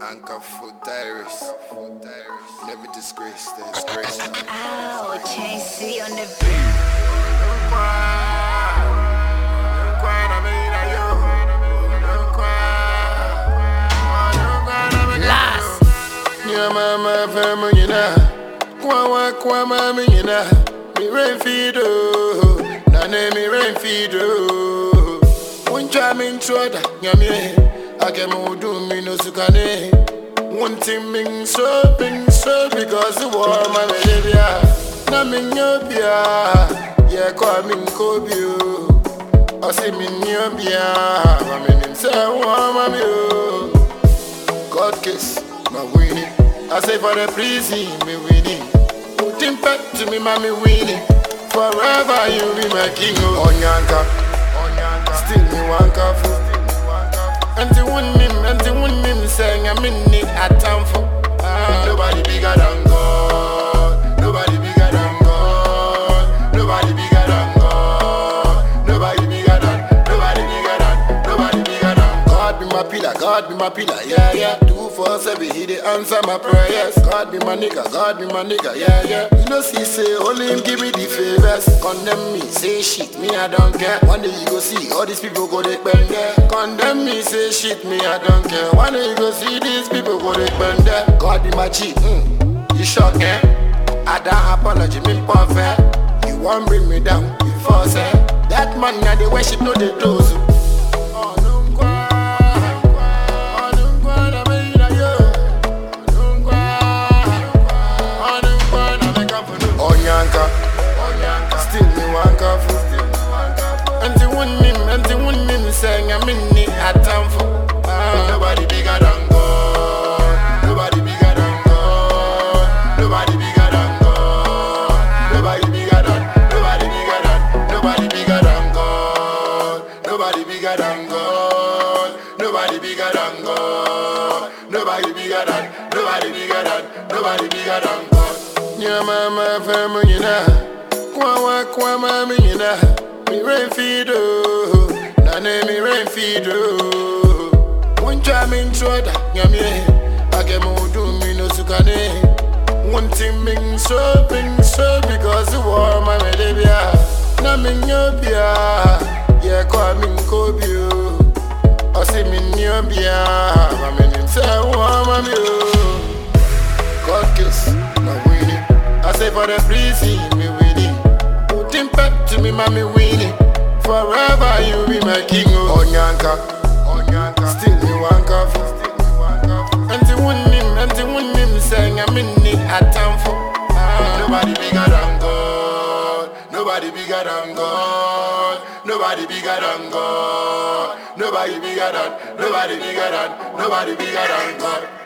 Anchor for diaries. Never disgrace the disgrace. Ow, Chasey on the beat. Last. Yeah, mama, family, kwa mama, me rain feed, na name me rain feed, one time in troda, yammy, I can do me no sukane. One thing mean so because the war my baby, na me nyobia, yeah, call me Kobe. I see me nyobia, I mean, say, mama, God kiss, my winning. I say for the prison, me winning. Put him back to me, mommy winning. Forever you be my king. Onyanka, still me wanka for. Until one him saying I'm in it at time for. Nobody bigger than God. Nobody bigger than God. Nobody bigger than God. Nobody bigger than. Nobody bigger than. God be my pillar. God be my pillar. Yeah. 247, he dey answer my prayers. God be my nigga, yeah. You know, say, only him give me the favors. Condemn me, say shit, me I don't care. One day you go see, all these people go dey bend there. Condemn me, say shit, me I don't care. One day you go see, these people go dey bend there. God be my cheat, you shock, eh? I don't apology, me perfect. You won't bring me down, you force, eh? That man, now they worship, no they close. Still me wanka for. Until one him saying I'm in it at time for. Nobody bigger than God. Nobody bigger than God. Nobody bigger than God. Nobody bigger than. Nobody bigger than God. Nobody bigger than God. Nobody bigger than God. Nobody bigger than. Nobody bigger than God. Yeah, mama, family, kwa mama, me rain feed, na name me rain feed, one time in troda, yammy, I can do me no sukane. One thing mean so because the war my baby, na me nyobia, yeah, call me Kobe. I see me nyobia, I mean, say, mama, God kiss, my winning. I say for the prison, me winning. Put him back to me, mommy winning. Forever you be my king. Onyanka, still me wanka for. Until one him saying I'm in it at time for. Nobody bigger than God. Nobody bigger than God. Nobody bigger than God. Nobody bigger than God.